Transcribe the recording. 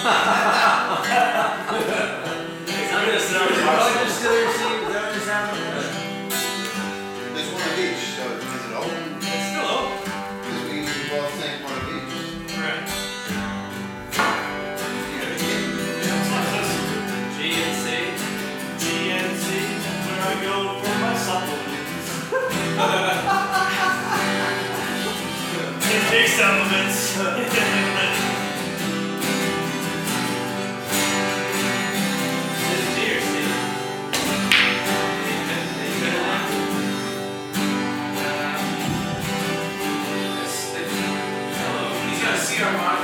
I'm gonna start with Oh, distillery seat, is that what just happened? There's one of each, so is it open? It's still open. Because we both think one of each. Right. GNC. GNC, where I go for my supplements. Intake supplements. Is it G or C? He's got a CR monitor.